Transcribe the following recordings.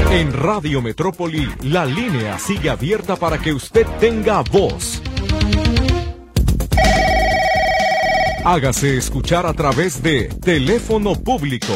En Radio Metrópoli, la línea sigue abierta para que usted tenga voz. Hágase escuchar a través de teléfono público.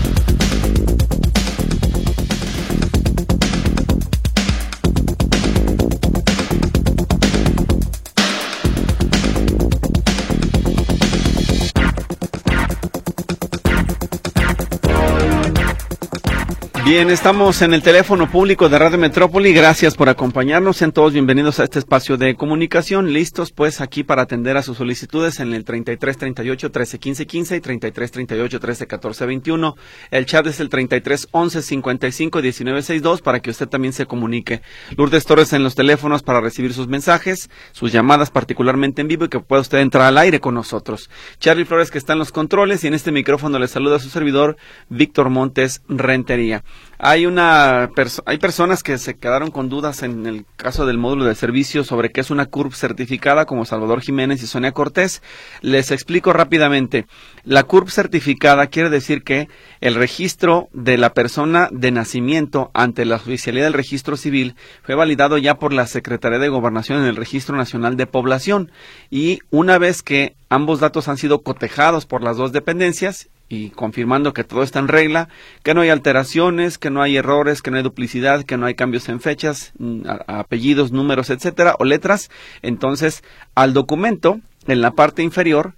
Bien, estamos en el teléfono público de Radio Metrópoli. Gracias por acompañarnos. Sean todos bienvenidos a este espacio de comunicación. Listos, pues, aquí para atender a sus solicitudes en el 33 38 13 15 15 y 33 38 13 14 21. El chat es el 33 11 55 19 62 para que usted también se comunique. Lourdes Torres en los teléfonos para recibir sus mensajes, sus llamadas particularmente en vivo y que pueda usted entrar al aire con nosotros. Charlie Flores que está en los controles y en este micrófono le saluda a su servidor Víctor Montes Rentería. Hay personas que se quedaron con dudas en el caso del módulo de servicio sobre qué es una CURP certificada, como Salvador Jiménez y Sonia Cortés. Les explico rápidamente. La CURP certificada quiere decir que el registro de la persona de nacimiento ante la oficialía del registro civil fue validado ya por la Secretaría de Gobernación en el Registro Nacional de Población, y una vez que ambos datos han sido cotejados por las dos dependencias y confirmando que todo está en regla, que no hay alteraciones, que no hay errores, que no hay duplicidad, que no hay cambios en fechas, apellidos, números, etcétera, o letras, entonces al documento, en la parte inferior,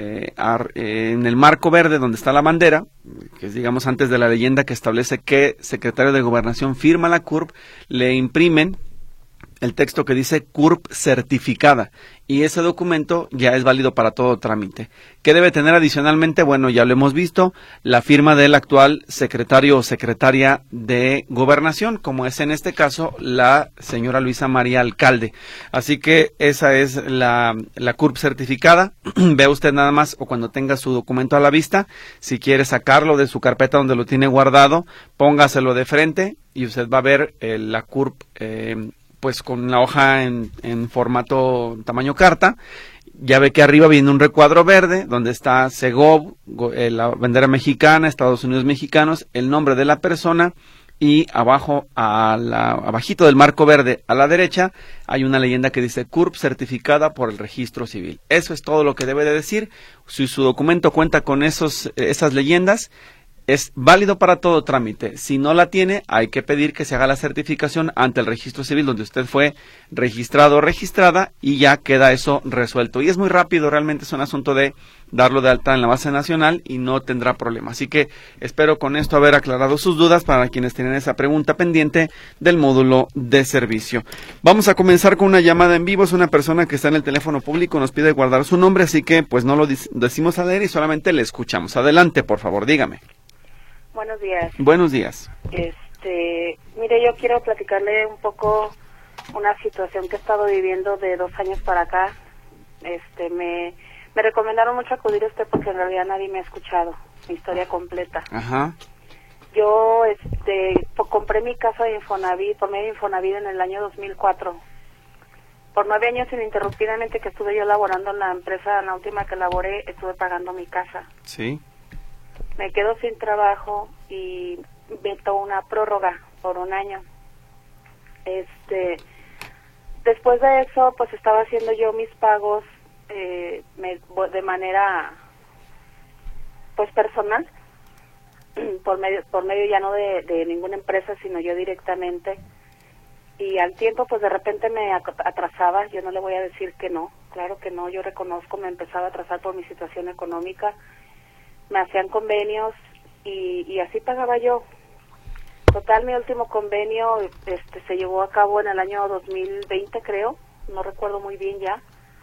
en el marco verde donde está la bandera, que es digamos antes de la leyenda que establece qué secretario de Gobernación firma la CURP, le imprimen el texto que dice CURP certificada, y ese documento ya es válido para todo trámite. ¿Qué debe tener adicionalmente? Bueno, ya lo hemos visto, la firma del actual secretario o secretaria de Gobernación, como es en este caso la señora Luisa María Alcalde. Así que esa es la CURP certificada. Vea usted nada más, o cuando tenga su documento a la vista, si quiere sacarlo de su carpeta donde lo tiene guardado, póngaselo de frente y usted va a ver la CURP pues con la hoja en formato tamaño carta. Ya ve que arriba viene un recuadro verde donde está Segov, la bandera mexicana, Estados Unidos mexicanos, el nombre de la persona, y abajo, abajito del marco verde a la derecha, hay una leyenda que dice CURP certificada por el Registro Civil. Eso es todo lo que debe de decir. Si su documento cuenta con esas leyendas, es válido para todo trámite. Si no la tiene, hay que pedir que se haga la certificación ante el Registro Civil donde usted fue registrado o registrada, y ya queda eso resuelto. Y es muy rápido, realmente es un asunto de darlo de alta en la base nacional y no tendrá problema. Así que espero con esto haber aclarado sus dudas para quienes tienen esa pregunta pendiente del módulo de servicio. Vamos a comenzar con una llamada en vivo. Es una persona que está en el teléfono público, nos pide guardar su nombre, así que pues no lo decimos al aire y solamente le escuchamos. Adelante, por favor, dígame. Buenos días. Buenos días. Mire, yo quiero platicarle un poco una situación que he estado viviendo de 2 años para acá. Me recomendaron mucho acudir a usted porque en realidad nadie me ha escuchado mi historia completa. Ajá. Yo compré mi casa de Infonavit, por medio de Infonavit en el año 2004. Por 9 años ininterrumpidamente que estuve yo laborando en la empresa, en la última que laboré, estuve pagando mi casa. Sí. Me quedo sin trabajo y meto una prórroga por 1 año. Después de eso, pues estaba haciendo yo mis pagos de manera pues personal, por medio ya no de ninguna empresa, sino yo directamente. Y al tiempo, pues de repente me atrasaba. Yo no le voy a decir que no, claro que no, yo reconozco, me empezaba a atrasar por mi situación económica. Me hacían convenios y así pagaba yo. Total, mi último convenio se llevó a cabo en el año 2020, creo, no recuerdo muy bien ya.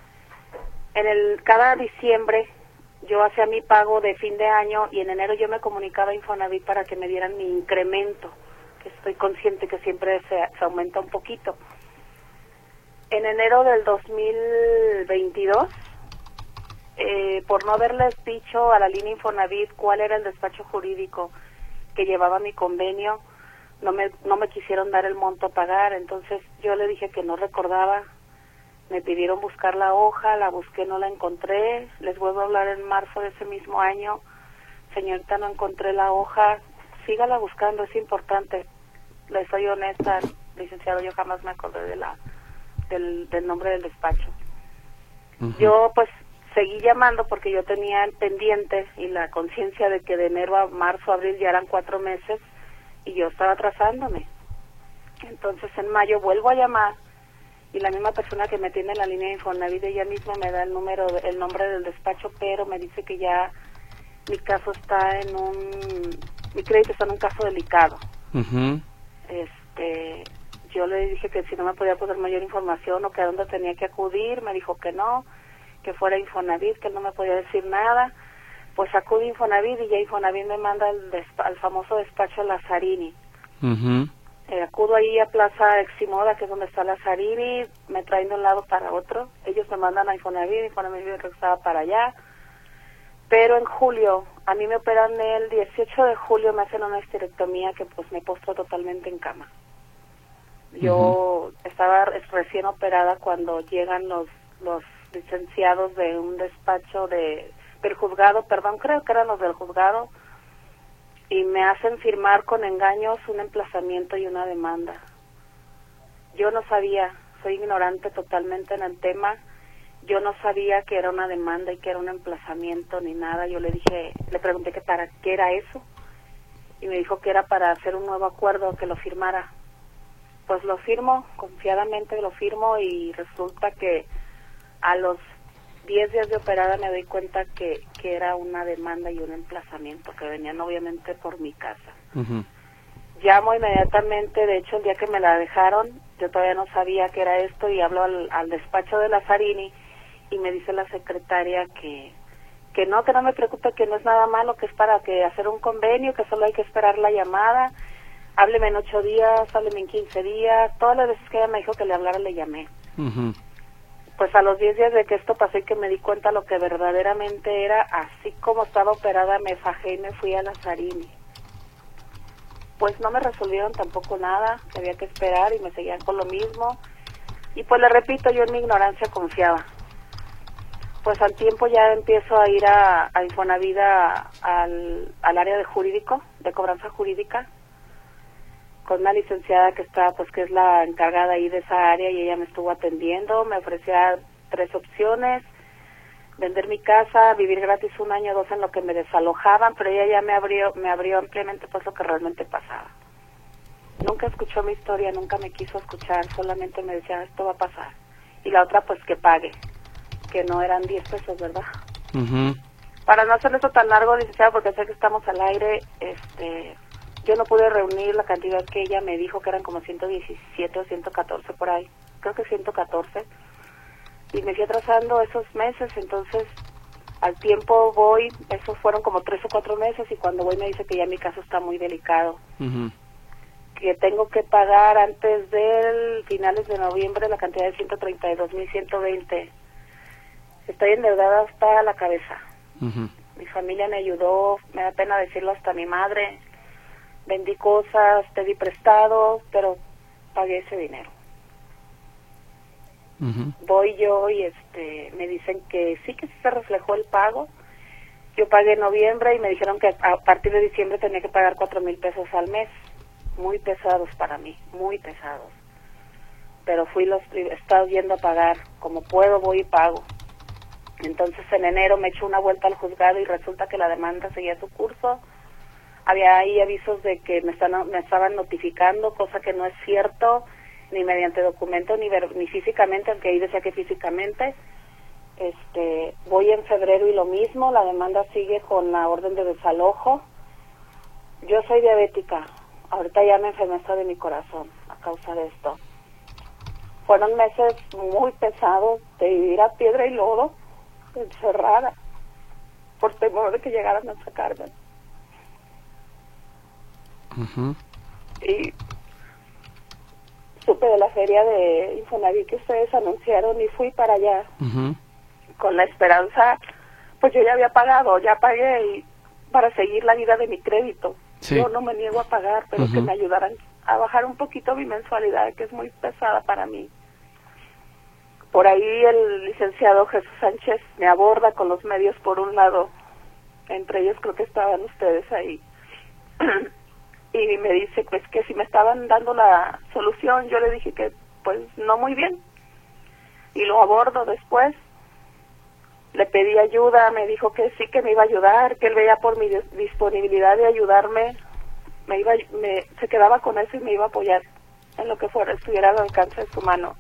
Cada diciembre yo hacía mi pago de fin de año y en enero yo me comunicaba a Infonavit para que me dieran mi incremento, que estoy consciente que siempre se aumenta un poquito. En enero del 2022, por no haberles dicho a la línea Infonavit cuál era el despacho jurídico que llevaba mi convenio, no me quisieron dar el monto a pagar. Entonces yo le dije que no recordaba, me pidieron buscar la hoja, la busqué, no la encontré, les vuelvo a hablar en marzo de ese mismo año, señorita, no encontré la hoja, sígala buscando, es importante. le soy honesta, licenciado, yo jamás me acordé del nombre del despacho. Yo pues seguí llamando porque yo tenía el pendiente y la conciencia de que de enero a marzo, abril ya eran 4 meses y yo estaba atrasándome. Entonces en mayo vuelvo a llamar y la misma persona que me tiene en la línea de Infonavit, ella misma me da el nombre del despacho, pero me dice que ya mi caso está mi crédito está en un caso delicado. Yo le dije que si no me podía poner mayor información o que a dónde tenía que acudir, me dijo que no, que fuera Infonavit, que él no me podía decir nada. Pues acudí a Infonavit y ya Infonavit me manda al famoso despacho Lazzarini. Acudo ahí a Plaza Eximoda, que es donde está Lazzarini, me traen de un lado para otro. Ellos me mandan a Infonavit me regresaba para allá. Pero en julio, a mí me operan el 18 de julio, me hacen una histerectomía que pues me postro totalmente en cama. Yo estaba recién operada cuando llegan los licenciados de un despacho del juzgado, creo que eran los del juzgado, y me hacen firmar con engaños un emplazamiento y una demanda. Yo no sabía, soy ignorante totalmente en el tema, yo no sabía que era una demanda y que era un emplazamiento ni nada. Yo le pregunté que para qué era eso, y me dijo que era para hacer un nuevo acuerdo, que lo firmara. Pues lo firmo, confiadamente lo firmo, y resulta que a los 10 días de operada me doy cuenta que era una demanda y un emplazamiento que venían obviamente por mi casa. Llamo inmediatamente, de hecho el día que me la dejaron, yo todavía no sabía que era esto, y hablo al despacho de Lazzarini y me dice la secretaria que no me preocupe, que no es nada malo, que es para hacer un convenio, que solo hay que esperar la llamada. Hábleme en 8 días, hábleme en 15 días. Todas las veces que ella me dijo que le hablara, le llamé. Pues a los 10 días de que esto pasó y que me di cuenta lo que verdaderamente era, así como estaba operada, me fajé y me fui a Lazzarini. Pues no me resolvieron tampoco nada, había que esperar y me seguían con lo mismo. Y pues le repito, yo en mi ignorancia confiaba. Pues al tiempo ya empiezo a ir a Infonavit al área de jurídico, de cobranza jurídica, con una licenciada que que es la encargada ahí de esa área, y ella me estuvo atendiendo, me ofrecía 3 opciones: vender mi casa, vivir gratis 1 año o 2 en lo que me desalojaban, pero ella ya me abrió ampliamente pues lo que realmente pasaba. Nunca escuchó mi historia, nunca me quiso escuchar, solamente me decía, esto va a pasar. Y la otra, pues que pague, que no eran 10 pesos, ¿verdad? Para no hacer esto tan largo, licenciada, porque sé que estamos al aire, yo no pude reunir la cantidad que ella me dijo, que eran como 117 o 114 por ahí, creo que 114, y me fui atrasando esos meses. Entonces al tiempo voy, esos fueron como 3 o 4 meses, y cuando voy me dice que ya mi caso está muy delicado, que tengo que pagar antes del finales de noviembre la cantidad de 132,120. Estoy endeudada hasta la cabeza. Mi familia me ayudó, me da pena decirlo, hasta mi madre. Vendí cosas, pedí prestado, pero pagué ese dinero. Voy yo y me dicen que sí se reflejó el pago. Yo pagué en noviembre y me dijeron que a partir de diciembre tenía que pagar 4,000 pesos al mes. Muy pesados para mí, muy pesados. Pero he estado yendo a pagar, como puedo voy y pago. Entonces en enero me echo una vuelta al juzgado y resulta que la demanda seguía su curso. Había ahí avisos de que me estaban notificando, cosa que no es cierto, ni mediante documento, ni físicamente, aunque ahí decía que físicamente. Voy en febrero y lo mismo, la demanda sigue con la orden de desalojo. Yo soy diabética, ahorita ya me enfermé hasta de mi corazón a causa de esto. Fueron meses muy pesados de vivir a piedra y lodo, encerrada, por temor de que llegaran a sacarme. Y supe de la feria de Infonavit que ustedes anunciaron y fui para allá con la esperanza, pues yo ya había pagado, ya pagué, y para seguir la vida de mi crédito. Yo no me niego a pagar, pero que me ayudaran a bajar un poquito mi mensualidad, que es muy pesada para mí. Por ahí el licenciado Jesús Sánchez me aborda con los medios por un lado, entre ellos creo que estaban ustedes ahí. y me dice pues que si me estaban dando la solución. Yo le dije que pues no muy bien, y lo abordo después. Le pedí ayuda, me dijo que sí, que me iba a ayudar, que él veía por mi disponibilidad de ayudarme, se quedaba con eso y me iba a apoyar en lo que fuera, estuviera al alcance de su mano.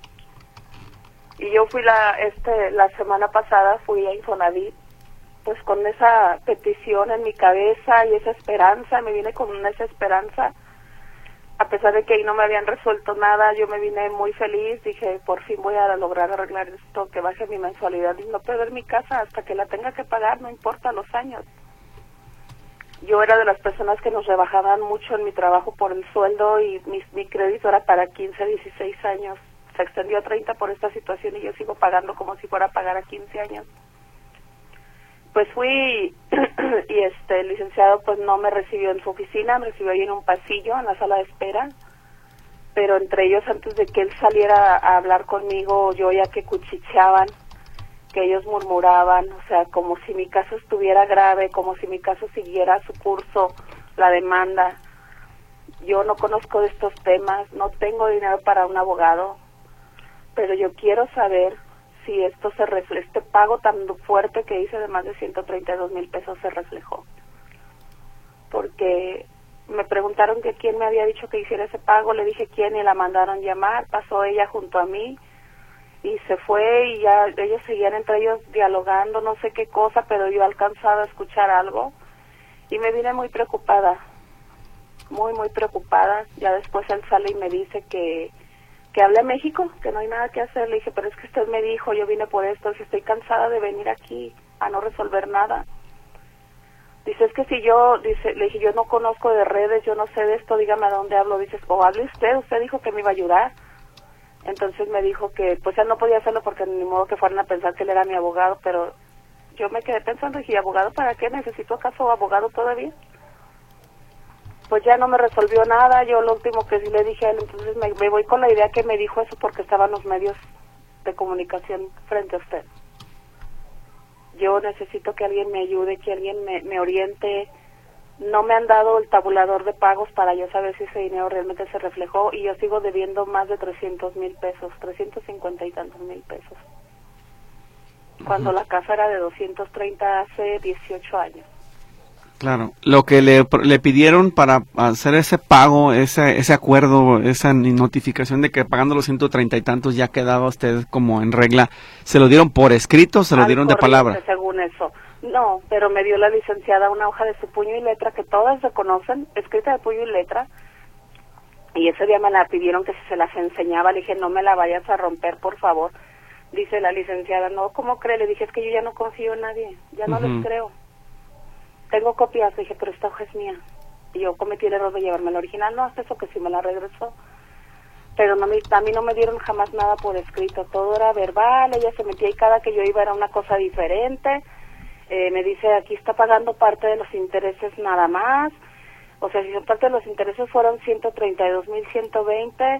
Y yo fui la semana pasada, fui a Infonavit, pues con esa petición en mi cabeza y esa esperanza, me vine con esa esperanza. A pesar de que ahí no me habían resuelto nada, yo me vine muy feliz, dije, por fin voy a lograr arreglar esto, que baje mi mensualidad y no perder mi casa hasta que la tenga que pagar, no importa los años. Yo era de las personas que nos rebajaban mucho en mi trabajo por el sueldo y mi crédito era para 15, 16 años. Se extendió a 30 por esta situación y yo sigo pagando como si fuera a pagar a 15 años. Pues fui y el licenciado pues no me recibió en su oficina, me recibió ahí en un pasillo, en la sala de espera, pero entre ellos, antes de que él saliera a hablar conmigo, yo oía que cuchicheaban, que ellos murmuraban, o sea, como si mi caso estuviera grave, como si mi caso siguiera su curso, la demanda. Yo no conozco de estos temas, no tengo dinero para un abogado, pero yo quiero saber si esto este pago tan fuerte que hice de más de 132,000 pesos se reflejó. Porque me preguntaron que quién me había dicho que hiciera ese pago, le dije quién y la mandaron llamar, pasó ella junto a mí y se fue y ya ellos seguían entre ellos dialogando, no sé qué cosa, pero yo alcanzaba a escuchar algo y me vine muy preocupada, muy preocupada. Ya después él sale y me dice que hable a México, que no hay nada que hacer. Le dije, pero es que usted me dijo, yo vine por esto, si estoy cansada de venir aquí a no resolver nada. Dice, es que si le dije, yo no conozco de redes, yo no sé de esto, dígame a dónde hablo. Dice, o hable usted dijo que me iba a ayudar. Entonces me dijo que pues él no podía hacerlo porque ni modo que fueran a pensar que él era mi abogado, pero yo me quedé pensando, dije, ¿abogado para qué? ¿Necesito acaso abogado todavía? Pues ya no me resolvió nada. Yo lo último que sí le dije a él, entonces me voy con la idea que me dijo eso porque estaban los medios de comunicación frente a usted. Yo necesito que alguien me ayude, que alguien me oriente. No me han dado el tabulador de pagos para yo saber si ese dinero realmente se reflejó y yo sigo debiendo más de 300,000 pesos, 350 y tantos mil pesos. Cuando la casa era de 230 hace 18 años. Claro, lo que le pidieron para hacer ese pago, ese acuerdo, esa notificación de que pagando los 130 y tantos ya quedaba usted como en regla, ¿se lo dieron por escrito o se lo dieron de palabra? Según eso. No, pero me dio la licenciada una hoja de su puño y letra que todas reconocen, escrita de puño y letra, y ese día me la pidieron que si se las enseñaba. Le dije, no me la vayas a romper, por favor. Dice la licenciada, no, ¿cómo cree? Le dije, es que yo ya no confío en nadie, ya no les creo. Tengo copias, le dije, pero esta hoja es mía. Y yo cometí el error de llevarme la original, no, hasta eso que sí me la regresó. Pero no, a mí no me dieron jamás nada por escrito, todo era verbal, ella se metía y cada que yo iba era una cosa diferente. Me dice, aquí está pagando parte de los intereses nada más. O sea, si son parte de los intereses fueron 132,120,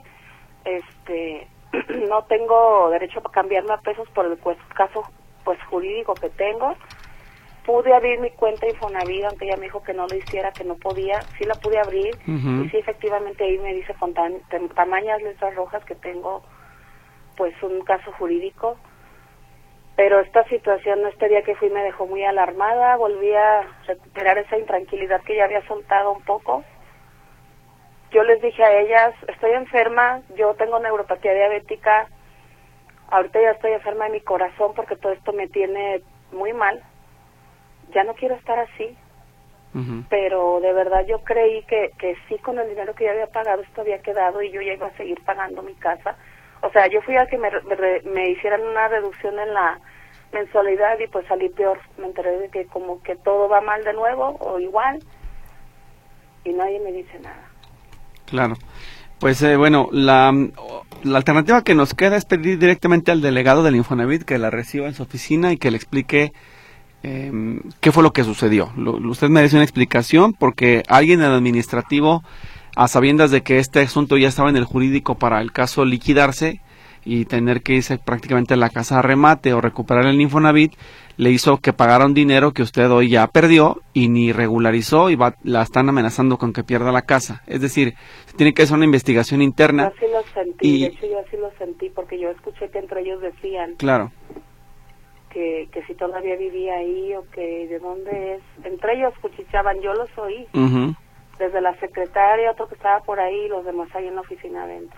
no tengo derecho a cambiarme a pesos por el caso pues jurídico que tengo. Pude abrir mi cuenta Infonavit, aunque ella me dijo que no lo hiciera, que no podía. Sí la pude abrir, y sí, efectivamente, ahí me dice con tamañas letras rojas que tengo, pues, un caso jurídico. Pero esta situación, este día que fui, me dejó muy alarmada. Volví a recuperar esa intranquilidad que ya había soltado un poco. Yo les dije a ellas, estoy enferma, yo tengo neuropatía diabética, ahorita ya estoy enferma de mi corazón porque todo esto me tiene muy mal. Ya no quiero estar así, pero de verdad yo creí que sí, con el dinero que ya había pagado esto había quedado y yo ya iba a seguir pagando mi casa. O sea, yo fui a que me hicieran una reducción en la mensualidad y pues salí peor. Me enteré de que como que todo va mal de nuevo o igual y nadie me dice nada. Claro. Pues bueno, la alternativa que nos queda es pedir directamente al delegado del Infonavit que la reciba en su oficina y que le explique qué fue lo que sucedió. Usted merece una explicación porque alguien en el administrativo, a sabiendas de que este asunto ya estaba en el jurídico para el caso liquidarse y tener que irse prácticamente a la casa a remate o recuperar el Infonavit, le hizo que pagara un dinero que usted hoy ya perdió y ni regularizó y la están amenazando con que pierda la casa. Es decir, tiene que hacer una investigación interna. Yo sí lo sentí, de hecho yo sí lo sentí porque yo escuché que entre ellos decían claro que si todavía vivía ahí o que de dónde es. Entre ellos cuchicheaban, yo los oí. uh-huh. Desde la secretaria, otro que estaba por ahí y los demás ahí en la oficina adentro.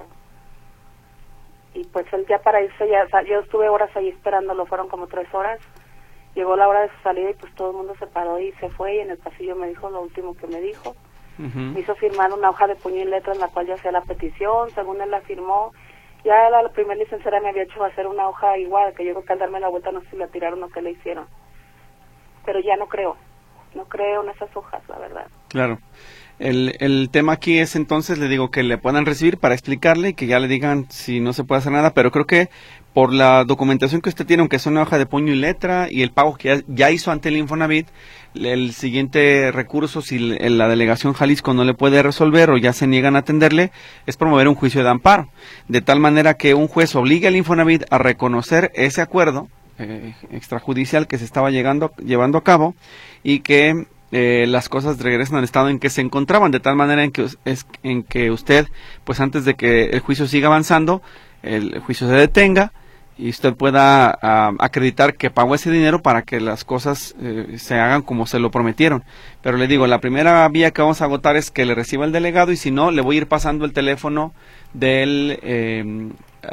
Y pues él ya para irse, yo estuve horas ahí esperándolo, fueron como 3 horas. Llegó la hora de su salida y pues todo el mundo se paró y se fue, y en el pasillo me dijo lo último que me dijo. Uh-huh. Me hizo firmar una hoja de puño y letra en la cual yo hacía la petición, según él la firmó. Ya la primera licenciada me había hecho hacer una hoja igual, que yo creo que al darme la vuelta no sé si la tiraron o qué le hicieron. Pero ya no creo en esas hojas, la verdad. Claro. El tema aquí es entonces, le digo, que le puedan recibir para explicarle y que ya le digan si no se puede hacer nada, pero creo que por la documentación que usted tiene, aunque es una hoja de puño y letra y el pago que ya hizo ante el Infonavit, el siguiente recurso, si la delegación Jalisco no le puede resolver o ya se niegan a atenderle, es promover un juicio de amparo, de tal manera que un juez obligue al Infonavit a reconocer ese acuerdo extrajudicial que se estaba llevando a cabo y que las cosas regresen al estado en que se encontraban, de tal manera en que usted, pues antes de que el juicio siga avanzando, el juicio se detenga y usted pueda acreditar que pagó ese dinero para que las cosas se hagan como se lo prometieron. Pero le digo, la primera vía que vamos a agotar es que le reciba el delegado, y si no, le voy a ir pasando el teléfono del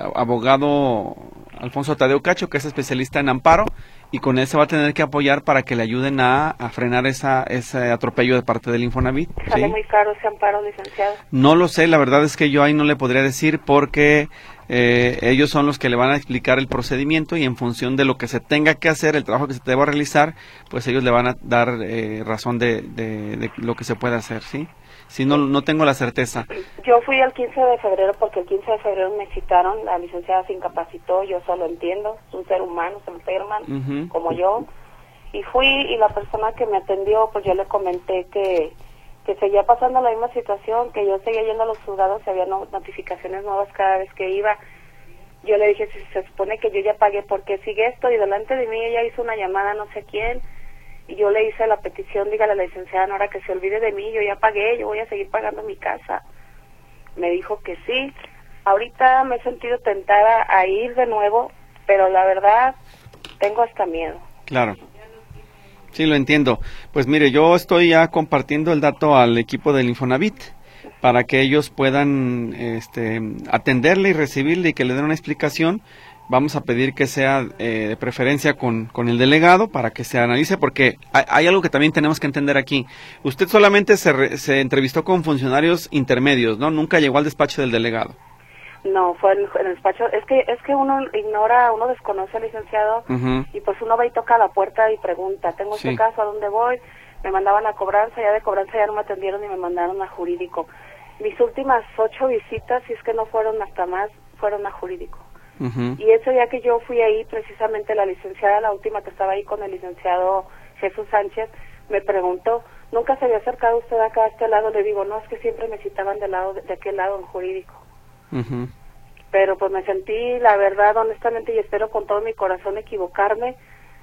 abogado Alfonso Tadeo Cacho, que es especialista en amparo, y con él se va a tener que apoyar para que le ayuden a frenar ese atropello de parte del Infonavit. ¿Sale ¿sí? muy caro ese amparo, licenciado? No lo sé, la verdad es que yo ahí no le podría decir, porque ellos son los que le van a explicar el procedimiento, y en función de lo que se tenga que hacer, el trabajo que se deba realizar, pues ellos le van a dar razón de lo que se puede hacer, ¿sí? Si no tengo la certeza. Yo fui el 15 de febrero porque el 15 de febrero me citaron, la licenciada se incapacitó, yo solo entiendo, es un ser humano, se enferman, Uh-huh. como yo, y fui, y la persona que me atendió, pues yo le comenté que seguía pasando la misma situación, que yo seguía yendo a los juzgados y había notificaciones nuevas cada vez que iba. Yo le dije, si se supone que yo ya pagué, ¿por qué sigue esto? Y delante de mí ella hizo una llamada a no sé quién, y yo le hice la petición, dígale a la licenciada Nora que se olvide de mí, yo ya pagué, yo voy a seguir pagando mi casa. Me dijo que sí. Ahorita me he sentido tentada a ir de nuevo, pero la verdad tengo hasta miedo. Claro. Sí, lo entiendo. Pues mire, yo estoy ya compartiendo el dato al equipo del Infonavit para que ellos puedan atenderle y recibirle y que le den una explicación. Vamos a pedir que sea de preferencia con el delegado para que se analice, porque hay algo que también tenemos que entender aquí. Usted solamente se entrevistó con funcionarios intermedios, ¿no? Nunca llegó al despacho del delegado. No, fue en el despacho. Es que uno ignora, uno desconoce al licenciado, Uh-huh. y pues uno va y toca la puerta y pregunta, tengo Sí. este caso, ¿a dónde voy? Me mandaban a cobranza, ya de cobranza ya no me atendieron y me mandaron a jurídico. Mis últimas 8 visitas, si es que no fueron hasta más, fueron a jurídico. Uh-huh. Y ese día que yo fui ahí, precisamente la licenciada, la última que estaba ahí con el licenciado Jesús Sánchez, me preguntó, ¿nunca se había acercado usted acá a este lado? Le digo, no, es que siempre me citaban de aquel lado en jurídico. Uh-huh. Pero pues me sentí, la verdad, honestamente, y espero con todo mi corazón equivocarme,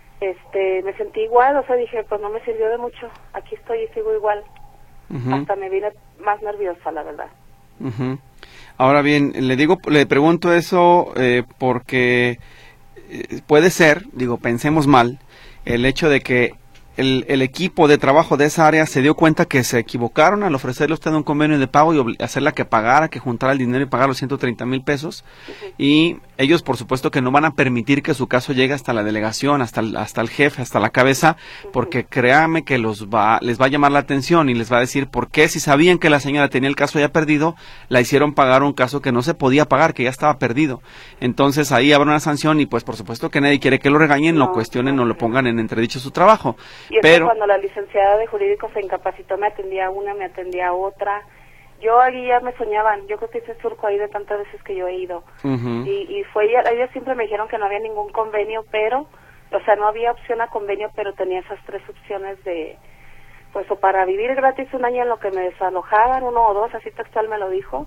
me sentí igual, o sea, dije, pues no me sirvió de mucho, aquí estoy y sigo igual. Uh-huh. Hasta me vine más nerviosa, la verdad. Uh-huh. Ahora bien, le pregunto eso porque puede ser, pensemos mal, el hecho de que el equipo de trabajo de esa área se dio cuenta que se equivocaron al ofrecerle a usted un convenio de pago y hacerla que pagara, que juntara el dinero y pagar los 130,000 pesos. Uh-huh. Y ellos, por supuesto, que no van a permitir que su caso llegue hasta la delegación, hasta el jefe, hasta la cabeza, porque créame que les va a llamar la atención y les va a decir por qué, si sabían que la señora tenía el caso ya perdido, la hicieron pagar un caso que no se podía pagar, que ya estaba perdido. Entonces ahí habrá una sanción y pues por supuesto que nadie quiere que lo regañen, lo cuestionen o lo pongan en entredicho su trabajo. Y es Pero que cuando la licenciada de jurídico se incapacitó, me atendía una, me atendía otra. Yo ahí ya me soñaban, yo creo que hice surco ahí de tantas veces que yo he ido. uh-huh. Y ellos siempre me dijeron que no había ningún convenio, pero, o sea, no había opción a convenio, pero tenía esas 3 opciones de, pues, o para vivir gratis un año en lo que me desalojaban, 1 o 2, así textual me lo dijo,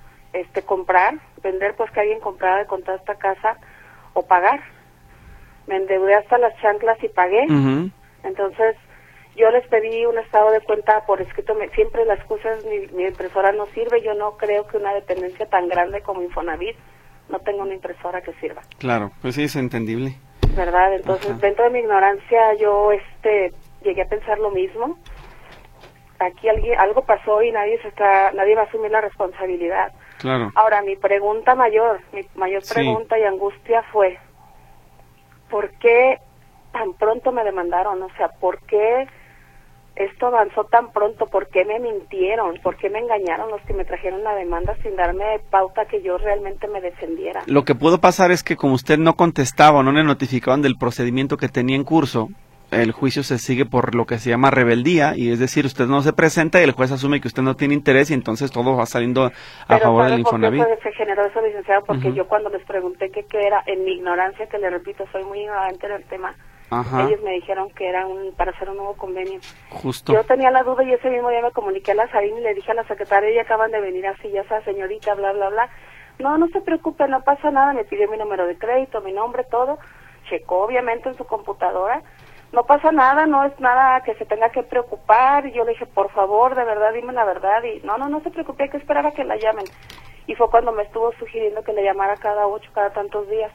comprar, vender, pues que alguien comprara de contar esta casa, o pagar. me endeudé hasta las chanclas y pagué. Entonces, yo les pedí un estado de cuenta por escrito. Siempre las excusas, mi impresora no sirve. Yo no creo que una dependencia tan grande como Infonavit no tenga una impresora que sirva. Claro, pues sí, es entendible. ¿Verdad? Entonces, dentro de mi ignorancia, yo llegué a pensar lo mismo. Aquí algo pasó y nadie va a asumir la responsabilidad. Claro. Ahora, mi mayor pregunta y angustia fue, ¿por qué tan pronto me demandaron? O sea, ¿por qué esto avanzó tan pronto? ¿Por qué me mintieron? ¿Por qué me engañaron los que me trajeron la demanda sin darme pauta que yo realmente me defendiera? Lo que pudo pasar es que como usted no contestaba o no le notificaban del procedimiento que tenía en curso, el juicio se sigue por lo que se llama rebeldía, y es decir, usted no se presenta y el juez asume que usted no tiene interés y entonces todo va saliendo a favor del Infonavit. Pero se generó eso, licenciado, porque yo cuando les pregunté qué era, en mi ignorancia, que le repito, soy muy ignorante en el tema, ellos me dijeron que era para hacer un nuevo convenio. Justo. Yo tenía la duda y ese mismo día me comuniqué a la Sarín y le dije a la secretaria, ya acaban de venir así, ya esa señorita, bla, bla, bla. No se preocupe, no pasa nada, me pidió mi número de crédito, mi nombre, todo, checó obviamente en su computadora. No pasa nada, no es nada que se tenga que preocupar. Y yo le dije, por favor, de verdad, dime la verdad. Y no se preocupe, hay que esperar a que la llamen. Y fue cuando me estuvo sugiriendo que le llamara cada tantos días.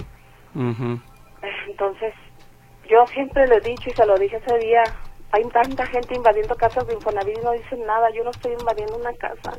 Entonces, yo siempre le he dicho y se lo dije ese día, hay tanta gente invadiendo casas de Infonavit y no dicen nada. Yo no estoy invadiendo una casa.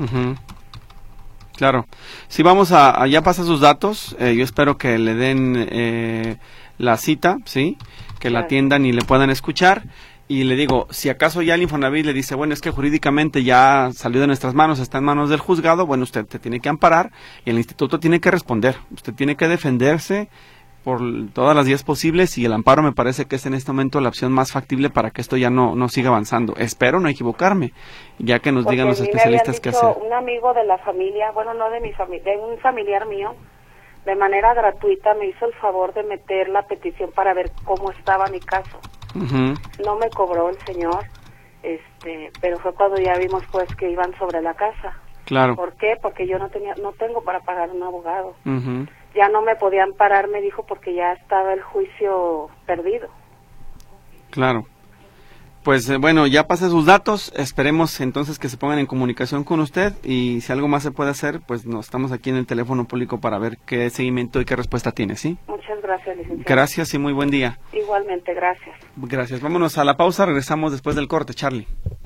Claro. Si vamos ya pasa sus datos, yo espero que le den la cita, ¿sí? Que la atiendan y le puedan escuchar. Y le digo, si acaso ya el Infonavit le dice, bueno, es que jurídicamente ya salió de nuestras manos, está en manos del juzgado, bueno, usted te tiene que amparar y el instituto tiene que responder. Usted tiene que defenderse por todas las vías posibles y el amparo me parece que es en este momento la opción más factible para que esto ya no siga avanzando. Espero no equivocarme, ya que nos digan los especialistas qué hacer. Un amigo de la familia, bueno, no de mi familia, de un familiar mío, de manera gratuita me hizo el favor de meter la petición para ver cómo estaba mi caso. No me cobró el señor, pero fue cuando ya vimos pues que iban sobre la casa. Claro. ¿Por qué? Porque yo no tengo para pagar un abogado. Ya no me podían parar, me dijo, porque ya estaba el juicio perdido. Claro. Pues bueno, ya pasa sus datos, esperemos entonces que se pongan en comunicación con usted y si algo más se puede hacer, pues estamos aquí en el teléfono público para ver qué seguimiento y qué respuesta tiene, ¿sí? Muchas gracias, licenciado. Gracias y muy buen día. Igualmente, gracias. Gracias. Vámonos a la pausa, regresamos después del corte, Charlie.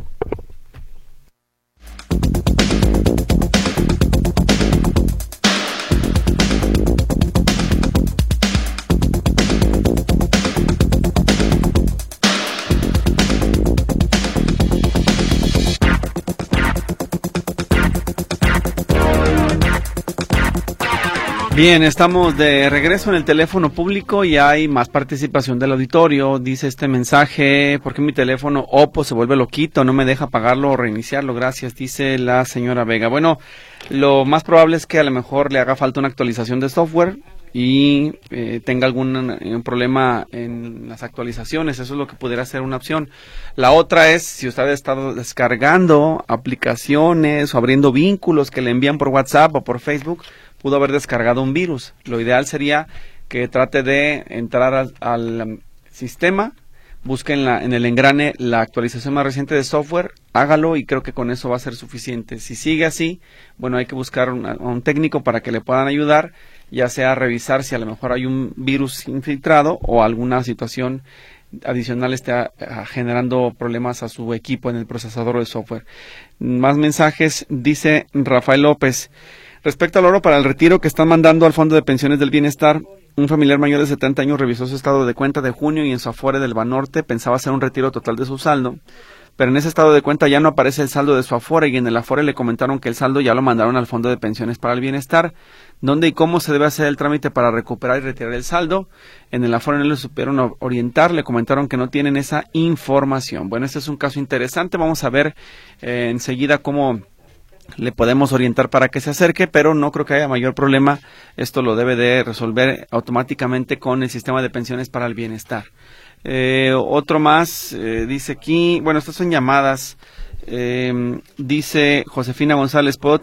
Bien, estamos de regreso en el teléfono público y hay más participación del auditorio. Dice este mensaje, ¿por qué mi teléfono Oppo se vuelve loquito? No me deja apagarlo o reiniciarlo. Gracias, dice la señora Vega. Bueno, lo más probable es que a lo mejor le haga falta una actualización de software y tenga algún problema en las actualizaciones. Eso es lo que pudiera ser una opción. La otra es, si usted ha estado descargando aplicaciones o abriendo vínculos que le envían por WhatsApp o por Facebook, pudo haber descargado un virus. Lo ideal sería que trate de entrar al sistema, busque en el engrane la actualización más reciente de software, hágalo y creo que con eso va a ser suficiente. Si sigue así, bueno, hay que buscar a un técnico para que le puedan ayudar, ya sea revisar si a lo mejor hay un virus infiltrado o alguna situación adicional está generando problemas a su equipo en el procesador de software. Más mensajes, dice Rafael López. Respecto al oro para el retiro que están mandando al Fondo de Pensiones del Bienestar, un familiar mayor de 70 años revisó su estado de cuenta de junio y en su Afore del Banorte pensaba hacer un retiro total de su saldo, pero en ese estado de cuenta ya no aparece el saldo de su Afore y en el Afore le comentaron que el saldo ya lo mandaron al Fondo de Pensiones para el Bienestar. ¿Dónde y cómo se debe hacer el trámite para recuperar y retirar el saldo? En el Afore no le supieron orientar, le comentaron que no tienen esa información. Bueno, este es un caso interesante, vamos a ver enseguida cómo le podemos orientar para que se acerque, pero no creo que haya mayor problema. Esto lo debe de resolver automáticamente con el sistema de pensiones para el bienestar. Otro más, dice aquí, bueno, estas son llamadas. Dice Josefina González, ¿puedo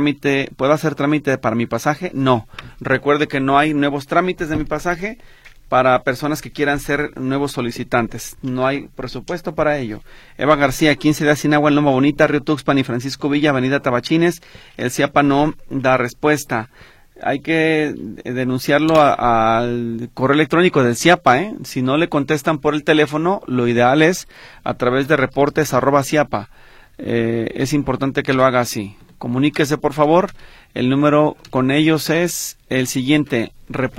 hacer trámite para mi pasaje? No, recuerde que no hay nuevos trámites de mi pasaje. para personas que quieran ser nuevos solicitantes. No hay presupuesto para ello. Eva García, 15 días sin agua en Loma Bonita, Río Tuxpan y Francisco Villa, Avenida Tabachines. El CIAPA no da respuesta. Hay que denunciarlo al correo electrónico del CIAPA, ¿eh? Si no le contestan por el teléfono, lo ideal es a través de reportes@CIAPA. Es importante que lo haga así. Comuníquese, por favor. El número con ellos es el siguiente: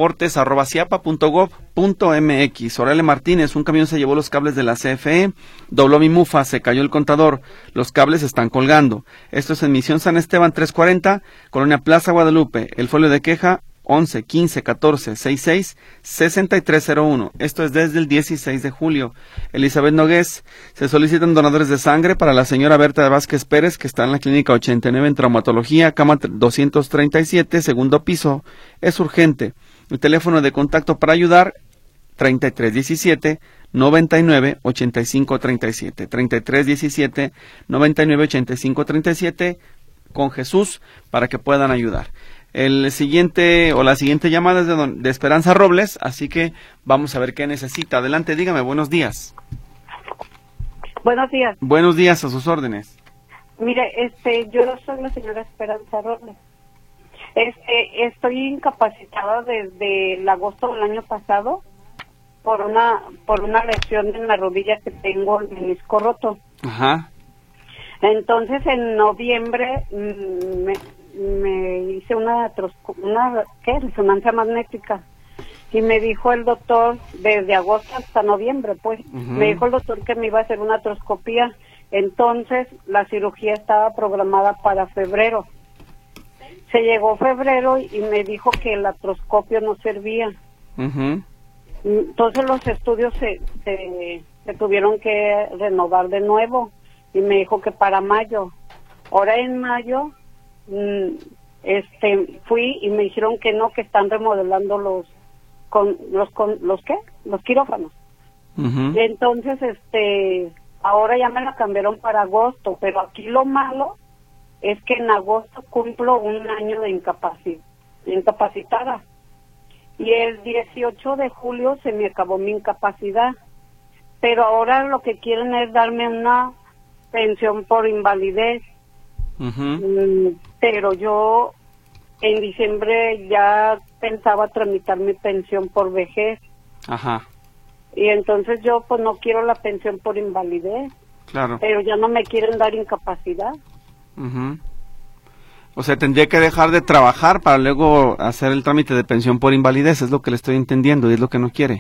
reportes@ciapa.gov.mx. Orale Martínez, un camión se llevó los cables de la CFE, dobló mi mufa, se cayó el contador, los cables están colgando. Esto es en Misión San Esteban 340, Colonia Plaza Guadalupe. El folio de queja 11 15 14 66 6301. Esto es desde el 16 de julio. Elizabeth Nogués, se solicitan donadores de sangre para la señora Berta de Vázquez Pérez, que está en la clínica 89 en traumatología, cama 237, segundo piso. Es urgente. El teléfono de contacto para ayudar 3317 99 85 37, 3317 99 85 37, con Jesús, para que puedan ayudar. La siguiente llamada es de Esperanza Robles, así que vamos a ver qué necesita. Adelante, dígame, buenos días. Buenos días. Buenos días, a sus órdenes. Mire, yo soy la señora Esperanza Robles. Estoy incapacitada desde el agosto del año pasado por una lesión en la rodilla que tengo, el menisco roto. Ajá. Entonces, en noviembre me hice una resonancia magnética, y me dijo el doctor, desde agosto hasta noviembre, pues, me dijo el doctor que me iba a hacer una artroscopía. Entonces la cirugía estaba programada para febrero. Se llegó febrero y me dijo que el artroscopio no servía. Entonces los estudios se tuvieron que renovar de nuevo, y me dijo que para mayo. Ahora en mayo fui y me dijeron que no, que están remodelando los quirófanos. Y entonces ahora ya me la cambiaron para agosto, pero aquí lo malo es que en agosto cumplo un año de incapacitada, y el 18 de julio se me acabó mi incapacidad, pero ahora lo que quieren es darme una pensión por invalidez. Pero yo en diciembre ya pensaba tramitar mi pensión por vejez. Ajá. Y entonces yo pues no quiero la pensión por invalidez. Claro. Pero ya no me quieren dar incapacidad. O sea, tendría que dejar de trabajar para luego hacer el trámite de pensión por invalidez, es lo que le estoy entendiendo, y es lo que no quiere.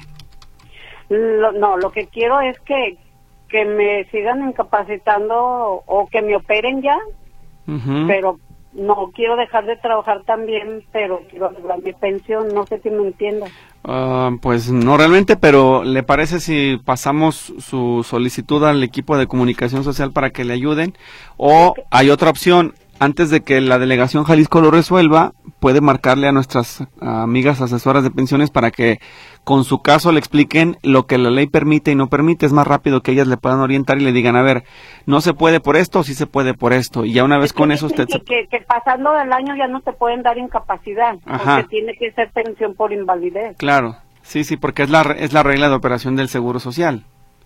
Lo que quiero es que me sigan incapacitando o que me operen ya. Pero no quiero dejar de trabajar también, pero quiero lograr mi pensión. No sé si me entiendas. Pues no realmente, pero ¿le parece si pasamos su solicitud al equipo de comunicación social para que le ayuden? O hay otra opción: antes de que la delegación Jalisco lo resuelva, puede marcarle a nuestras amigas asesoras de pensiones para que con su caso le expliquen lo que la ley permite y no permite. Es más rápido que ellas le puedan orientar y le digan, a ver, no se puede por esto o sí se puede por esto. Y ya una vez con eso usted... Que pasando del año ya no te pueden dar incapacidad. Ajá. Porque tiene que ser pensión por invalidez. Claro, sí, porque es la regla de operación del Seguro Social.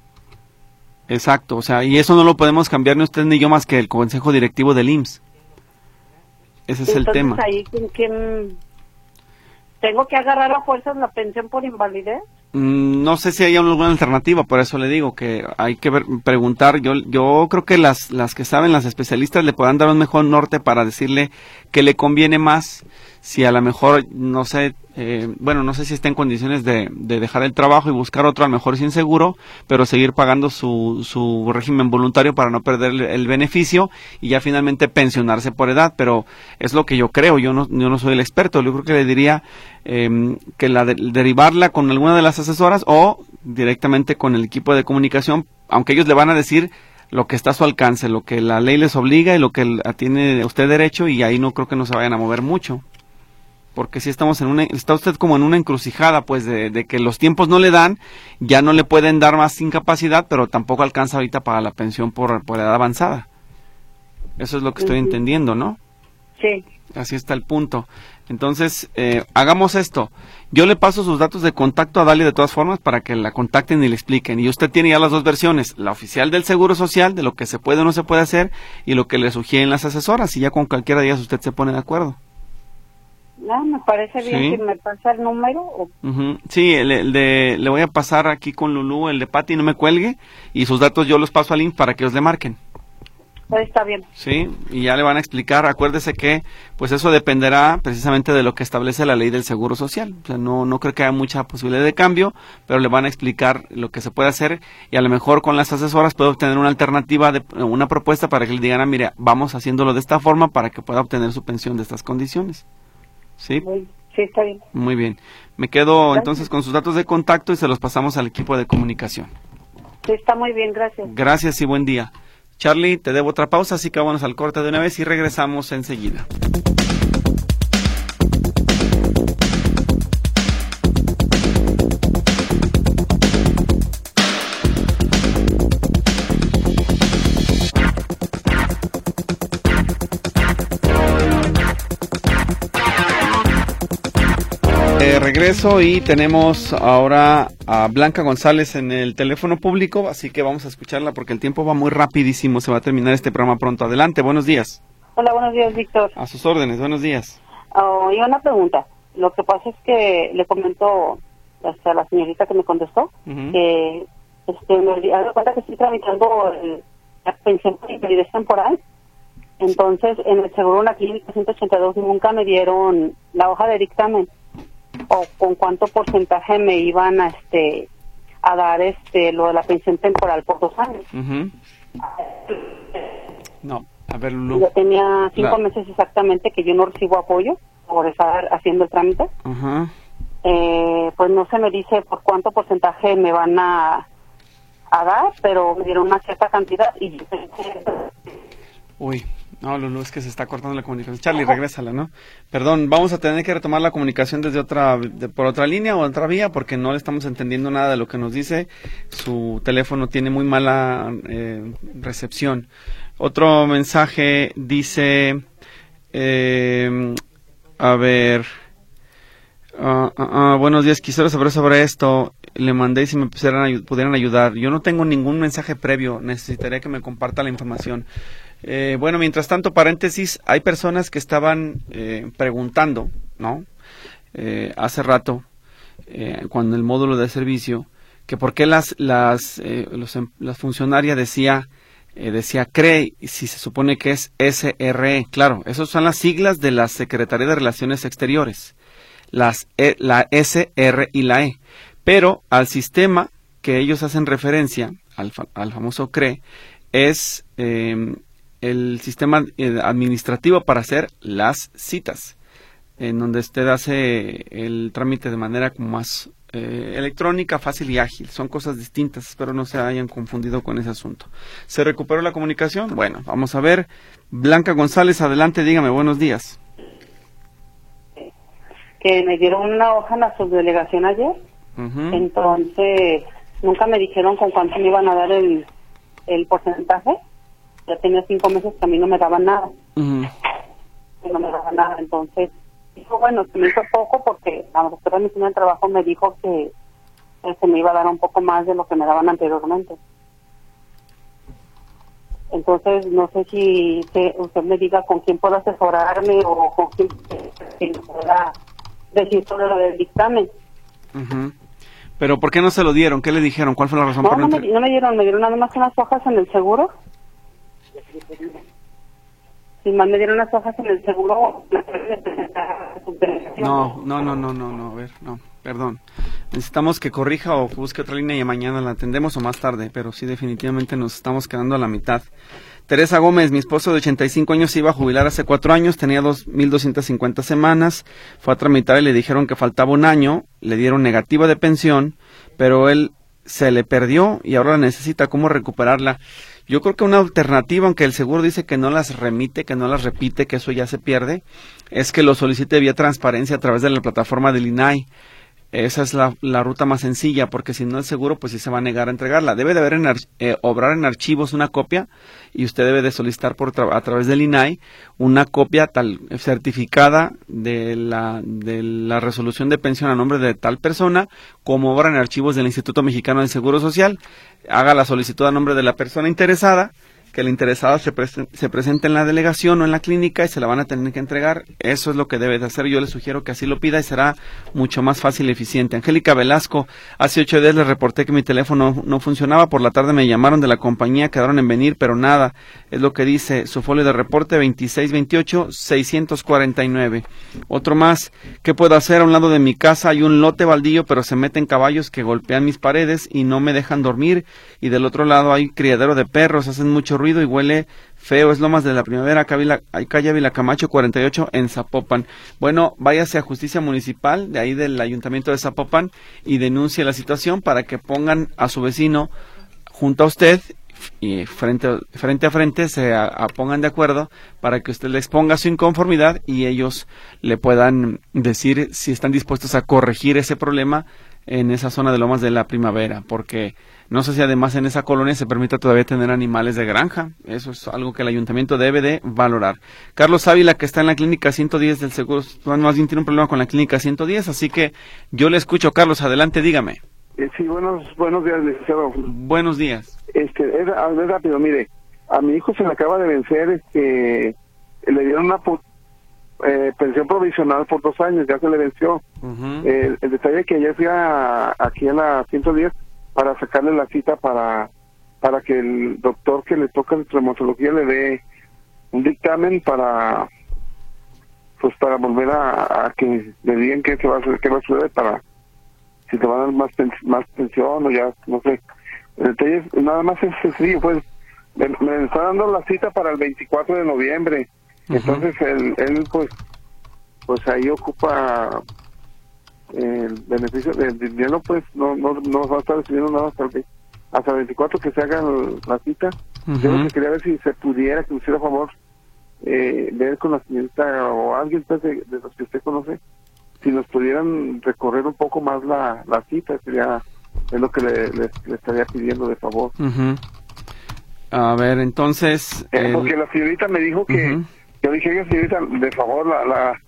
Exacto, o sea, y eso no lo podemos cambiar ni usted ni yo más que el Consejo Directivo del IMSS. Ese es el tema. Entonces, ahí, ¿quién tengo que agarrar a fuerzas la pensión por invalidez? No sé si hay alguna alternativa, por eso le digo que hay que preguntar. Yo creo que las que saben, las especialistas, le puedan dar un mejor norte para decirle que le conviene más, si a lo mejor, no sé, no sé si está en condiciones de dejar el trabajo y buscar otro, a lo mejor sin seguro, pero seguir pagando su régimen voluntario para no perder el beneficio y ya finalmente pensionarse por edad. Pero es lo que yo creo, yo no soy el experto. Yo creo que le diría que derivarla con alguna de las asesoras o directamente con el equipo de comunicación, aunque ellos le van a decir lo que está a su alcance, lo que la ley les obliga y lo que tiene usted derecho, y ahí no creo que no se vayan a mover mucho. Porque si está usted como en una encrucijada, pues, de que los tiempos no le dan, ya no le pueden dar más incapacidad, pero tampoco alcanza ahorita para la pensión por edad avanzada. Eso es lo que estoy entendiendo, ¿no? Sí. Así está el punto. Entonces, hagamos esto. Yo le paso sus datos de contacto a Dalia de todas formas para que la contacten y le expliquen. Y usted tiene ya las dos versiones, la oficial del Seguro Social, de lo que se puede o no se puede hacer, y lo que le sugieren las asesoras. Y ya con cualquiera de ellas usted se pone de acuerdo. Me parece bien. Sí. Si me pasa el número. Sí, le voy a pasar aquí con Lulú, el de Pati, no me cuelgue, y sus datos yo los paso al INF para que os le marquen. Está bien. Sí, y ya le van a explicar, acuérdese que pues eso dependerá precisamente de lo que establece la ley del Seguro Social. O sea, no creo que haya mucha posibilidad de cambio, pero le van a explicar lo que se puede hacer, y a lo mejor con las asesoras puede obtener una alternativa, una propuesta para que le digan, mire, vamos haciéndolo de esta forma para que pueda obtener su pensión de estas condiciones. ¿Sí? Sí, está bien. Muy bien. Me quedo entonces con sus datos de contacto y se los pasamos al equipo de comunicación. Sí, está muy bien, gracias. Gracias y buen día. Charlie, te debo otra pausa, así que vámonos al corte de una vez y regresamos enseguida. Regreso y tenemos ahora a Blanca González en el teléfono público, así que vamos a escucharla porque el tiempo va muy rapidísimo, se va a terminar este programa pronto. Adelante, buenos días. Hola, buenos días, Víctor. A sus órdenes, buenos días. Y una pregunta. Lo que pasa es que le comento a la señorita que me contestó que me di cuenta que estoy tramitando la pensión por invalidez temporal. Entonces, en el seguro, en la clínica 182, nunca me dieron la hoja de dictamen o con cuánto porcentaje me iban a dar lo de la pensión temporal por 2 años. No, a ver, Lulu. Ya tenía 5 meses exactamente que yo no recibo apoyo por estar haciendo el trámite. Pues no se me dice por cuánto porcentaje me van a dar, pero me dieron una cierta cantidad y Uy, no, Lulu, es que se está cortando la comunicación. Charlie, regrésala, ¿no? Perdón, vamos a tener que retomar la comunicación desde por otra línea o otra vía, porque no le estamos entendiendo nada de lo que nos dice. Su teléfono tiene muy mala recepción. Otro mensaje dice, a ver, buenos días, quisiera saber sobre esto. Le mandé si me pudieran ayudar. Yo no tengo ningún mensaje previo, necesitaría que me comparta la información. Bueno, mientras tanto, paréntesis, hay personas que estaban preguntando, ¿no? Hace rato, cuando el módulo de servicio, que por qué las funcionarias decía CRE, si se supone que es SRE. Claro, esas son las siglas de la Secretaría de Relaciones Exteriores, la SR y la E. Pero al sistema que ellos hacen referencia, al famoso CRE, es el sistema administrativo para hacer las citas, en donde usted hace el trámite de manera como más electrónica, fácil y ágil. Son cosas distintas, espero no se hayan confundido con ese asunto. ¿Se recuperó la comunicación? Bueno, vamos a ver. Blanca González, adelante, dígame, buenos días. Que me dieron una hoja en la subdelegación ayer, entonces nunca me dijeron con cuánto me iban a dar el porcentaje. Ya tenía 5 meses que a mí no me daban nada. No me daban nada, entonces dijo, bueno, se me hizo poco porque la doctora de mi trabajo me dijo que se me iba a dar un poco más de lo que me daban anteriormente. Entonces, no sé si usted me diga con quién puedo asesorarme o con quién pueda decir sobre lo del dictamen. ¿Pero por qué no se lo dieron? ¿Qué le dijeron? ¿Cuál fue la razón? No me dieron nada más unas hojas en el seguro. Si más me dieron unas hojas en el seguro. No, a ver, no, perdón. Necesitamos que corrija o que busque otra línea y mañana la atendemos o más tarde, pero sí definitivamente nos estamos quedando a la mitad. Teresa Gómez, mi esposo de 85 años se iba a jubilar hace 4 años, tenía 2,250 semanas, fue a tramitar y le dijeron que faltaba 1 año, le dieron negativa de pensión, pero él se le perdió y ahora necesita cómo recuperarla. Yo creo que una alternativa, aunque el seguro dice que no las remite, que no las repite, que eso ya se pierde, es que lo solicite vía transparencia a través de la plataforma del INAI. esa es la ruta más sencilla, porque si no es seguro, pues sí se va a negar a entregarla. Debe de haber obrar en archivos una copia, y usted debe de solicitar a través del INAI una copia certificada de la resolución de pensión a nombre de tal persona, como obra en archivos del Instituto Mexicano del Seguro Social. Haga la solicitud a nombre de la persona interesada, que el interesado se presente en la delegación o en la clínica y se la van a tener que entregar. Eso es lo que debe de hacer. Yo le sugiero que así lo pida y será mucho más fácil y eficiente. Angélica Velasco, hace 8 días les reporté que mi teléfono no funcionaba. Por la tarde me llamaron de la compañía, quedaron en venir, pero nada. Es lo que dice su folio de reporte, 2628-649. Otro más, ¿qué puedo hacer? A un lado de mi casa hay un lote baldío, pero se meten caballos que golpean mis paredes y no me dejan dormir. Y del otro lado hay criadero de perros, hacen mucho ruido y huele feo. Es Lomas de la Primavera, calle Ávila Camacho 48 en Zapopan. Bueno, váyase a Justicia Municipal de ahí del Ayuntamiento de Zapopan y denuncie la situación para que pongan a su vecino junto a usted y frente a frente se pongan de acuerdo para que usted les exponga su inconformidad y ellos le puedan decir si están dispuestos a corregir ese problema en esa zona de Lomas de la Primavera, porque no sé si además en esa colonia se permita todavía tener animales de granja. Eso es algo que el ayuntamiento debe de valorar. Carlos Ávila, que está en la clínica 110 del Seguro, más bien tiene un problema con la clínica 110, así que yo le escucho. Carlos, adelante, dígame. Sí, buenos días, licenciado. Buenos días. Es rápido, mire, a mi hijo se le acaba de vencer, le dieron una pensión provisional por 2 años, ya se le venció. El detalle es que ayer fui aquí a la 110 para sacarle la cita para que el doctor que le toca traumatología le dé un dictamen para volver a que le digan qué va a suceder, para si te van a dar más pensión o ya, no sé. El detalle es, nada más es sencillo, pues me está dando la cita para el 24 de noviembre. Entonces él pues ahí ocupa el beneficio del dinero, pues no va a estar recibiendo nada hasta el 24 que se haga la cita. Yo lo que quería ver si se pudiera, que me hiciera favor ver con la señorita o alguien pues, de los que usted conoce, si nos pudieran recorrer un poco más la cita, es lo que le estaría pidiendo de favor. A ver, entonces porque la señorita me dijo que yo dije, señorita, de favor, la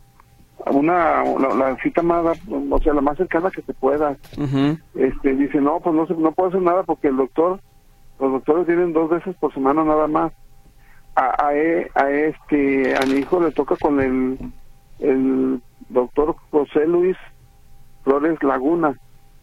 cita más, o sea, la más cercana que se pueda. Dice, no, pues no puedo hacer nada porque los doctores vienen 2 veces por semana nada más. A mi hijo le toca con el doctor José Luis Flores Laguna.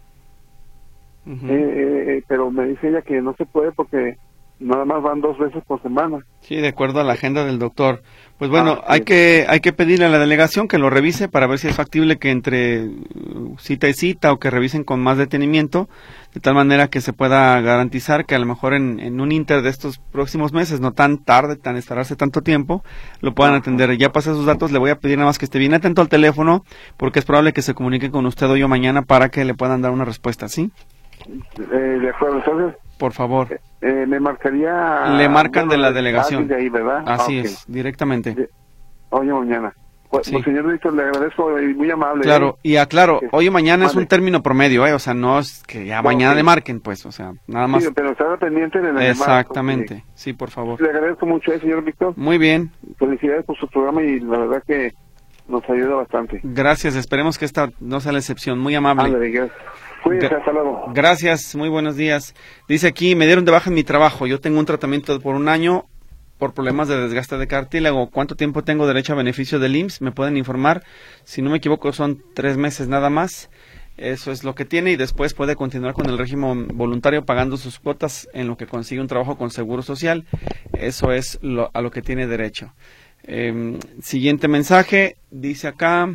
Pero me dice ella que no se puede porque nada más van 2 veces por semana. Sí, de acuerdo a la agenda del doctor. Pues bueno, hay que pedirle a la delegación que lo revise para ver si es factible que entre cita y cita o que revisen con más detenimiento, de tal manera que se pueda garantizar que a lo mejor en un inter de estos próximos meses, no tan tarde, tan esperarse tanto tiempo, lo puedan atender. Ya pasé sus datos, le voy a pedir nada más que esté bien atento al teléfono, porque es probable que se comuniquen con usted hoy o mañana para que le puedan dar una respuesta, ¿sí? De acuerdo, entonces por favor. Me marcaría... Le marcan de la delegación. De ahí, ¿verdad? Así es, directamente. Hoy o mañana. Pues, señor Víctor, le agradezco y muy amable. Claro, y aclaro, hoy o mañana es un término promedio, o sea, no es que ya mañana le marquen, pues, o sea, nada más. Sí, pero estará pendiente de la Exactamente, llamada, sí, por favor. Le agradezco mucho, señor Víctor. Muy bien. Felicidades por su programa y la verdad que nos ayuda bastante. Gracias, esperemos que esta no sea la excepción, muy amable. Gracias. Cuídense, hasta luego. Gracias, muy buenos días. Dice aquí, me dieron de baja en mi trabajo, yo tengo un tratamiento por 1 año por problemas de desgaste de cartílago. ¿Cuánto tiempo tengo derecho a beneficio del IMSS? ¿Me pueden informar? Si no me equivoco, son 3 meses nada más. Eso es lo que tiene y después puede continuar con el régimen voluntario pagando sus cuotas en lo que consigue un trabajo con Seguro Social. Eso es a lo que tiene derecho. Siguiente mensaje, dice acá,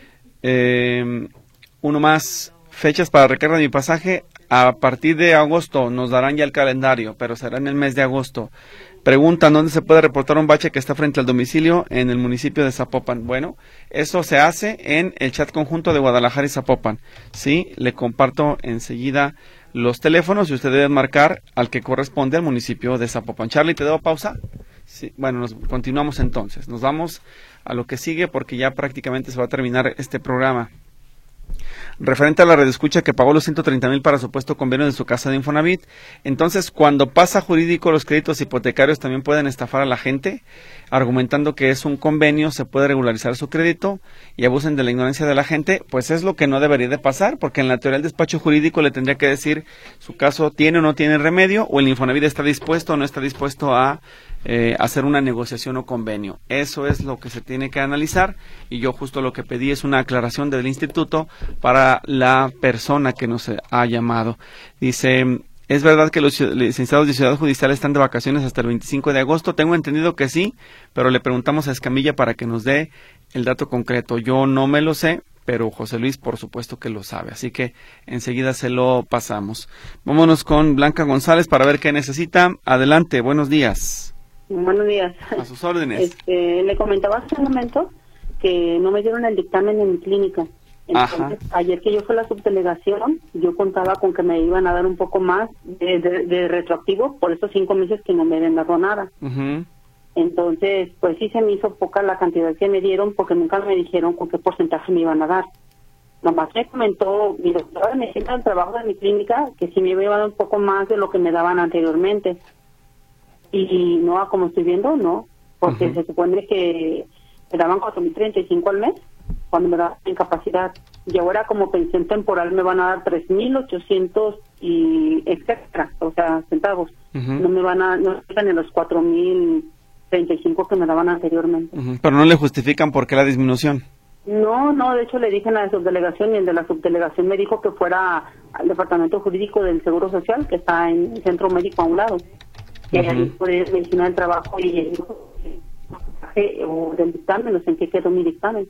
uno más, fechas para recarga de mi pasaje. A partir de agosto nos darán ya el calendario, pero será en el mes de agosto. Preguntan dónde se puede reportar un bache que está frente al domicilio en el municipio de Zapopan. Bueno, eso se hace en el chat conjunto de Guadalajara y Zapopan. Sí, le comparto enseguida los teléfonos y usted debe marcar al que corresponde al municipio de Zapopan. Charlie, ¿te debo pausa? Sí, bueno, continuamos entonces. Nos vamos a lo que sigue porque ya prácticamente se va a terminar este programa. referente a la redescucha que pagó los 130,000 para supuesto convenio de su casa de Infonavit. Entonces, cuando pasa jurídico, los créditos hipotecarios también pueden estafar a la gente, argumentando que es un convenio, se puede regularizar su crédito y abusen de la ignorancia de la gente. Pues es lo que no debería de pasar, porque en la teoría el despacho jurídico le tendría que decir su caso tiene o no tiene remedio, o el Infonavit está dispuesto o no está dispuesto a hacer una negociación o convenio. Eso es lo que se tiene que analizar, y yo justo lo que pedí es una aclaración del instituto para la persona que nos ha llamado. Dice: ¿es verdad que los licenciados de Ciudad Judicial están de vacaciones hasta el 25 de agosto? Tengo entendido que sí, pero le preguntamos a Escamilla para que nos dé el dato concreto. Yo no me lo sé, pero José Luis por supuesto que lo sabe, así que enseguida se lo pasamos. Vámonos con Blanca González para ver qué necesita. Adelante, buenos días. Buenos días. A sus órdenes. Le comentaba hace un momento que no me dieron el dictamen en mi clínica. Entonces, ayer que yo fui a la subdelegación, yo contaba con que me iban a dar un poco más de retroactivo por esos 5 meses que no me habían dado nada. Entonces, pues sí se me hizo poca la cantidad que me dieron, porque nunca me dijeron con qué porcentaje me iban a dar. Nomás me comentó mi doctora de medicina del trabajo de mi clínica que sí me iba a dar un poco más de lo que me daban anteriormente. Y no, como estoy viendo, no, porque se supone que me daban 4,035 al mes cuando me daban incapacidad, y ahora como pensión temporal me van a dar 3,800 y etcétera, o sea, centavos. No me van a, no están en los 4,035 que me daban anteriormente. Pero no le justifican por qué la disminución. No, de hecho le dije a la subdelegación, y el de la subdelegación me dijo que fuera al departamento jurídico del Seguro Social, que está en el centro médico a un lado, que ahí por medicina del trabajo, y o del dictamen, no sé en qué quedó mi dictamen.